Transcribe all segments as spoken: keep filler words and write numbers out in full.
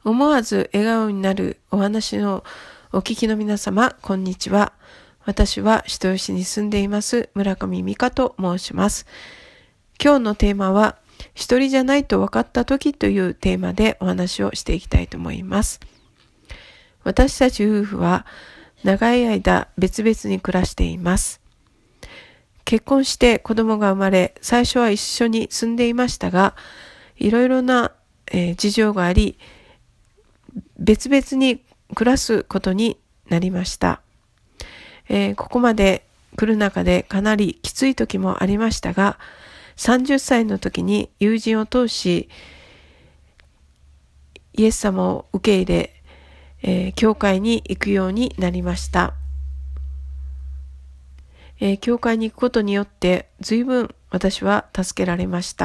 思わず笑顔になるお話のお聞きの皆様、こんにちは。私は人吉に住んでいます村上美香と申します。今日のテーマは、一人じゃないと分かった時というテーマでお話をしていきたいと思います。私たち夫婦は長い間別々に暮らしています。結婚して子供が生まれ、最初は一緒に住んでいましたが、いろいろな、えー、事情があり、別々に暮らすことになりました。えー、ここまで来る中でかなりきつい時もありましたが、さんじゅっさいの時に友人を通し、イエス様を受け入れ、えー、教会に行くようになりました。えー、教会に行くことによって随分私は助けられました。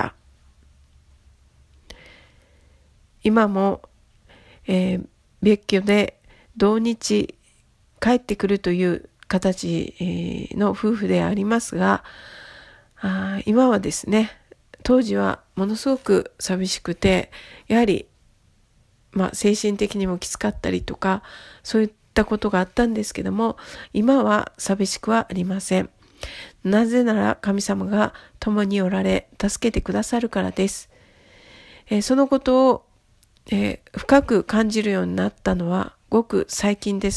今も、えー、別居で同日帰ってくるという形、えー、の夫婦でありますが、あ今はですね、当時はものすごく寂しくて、やはり、まあ、精神的にもきつかったりとか、そういったことがあったんですけども、今は寂しくはありません。なぜなら神様が共におられ、助けてくださるからです。えー、そのことを、えー、深く感じるようになったのはごく最近です。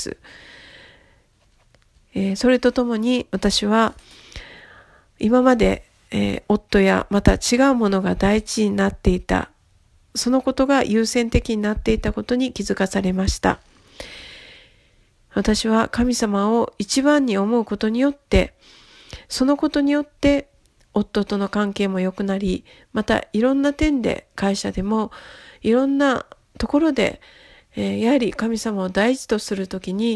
えー、それとともに私は今まで、えー、夫やまた違うものが第一になっていた、そのことが優先的になっていたことに気づかされました。私は神様を一番に思うことによって、そのことによって夫との関係も良くなり、またいろんな点で会社でもいろんなところで、えー、やはり神様を第一とするときに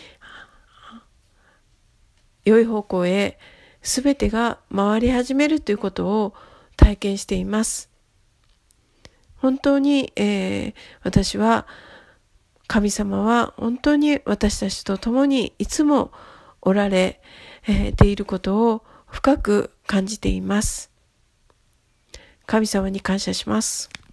良い方向へ全てが回り始めるということを体験しています。本当に、えー、私は神様は本当に私たちと共にいつもおられ、えー、ていることを深く感じています。神様に感謝します。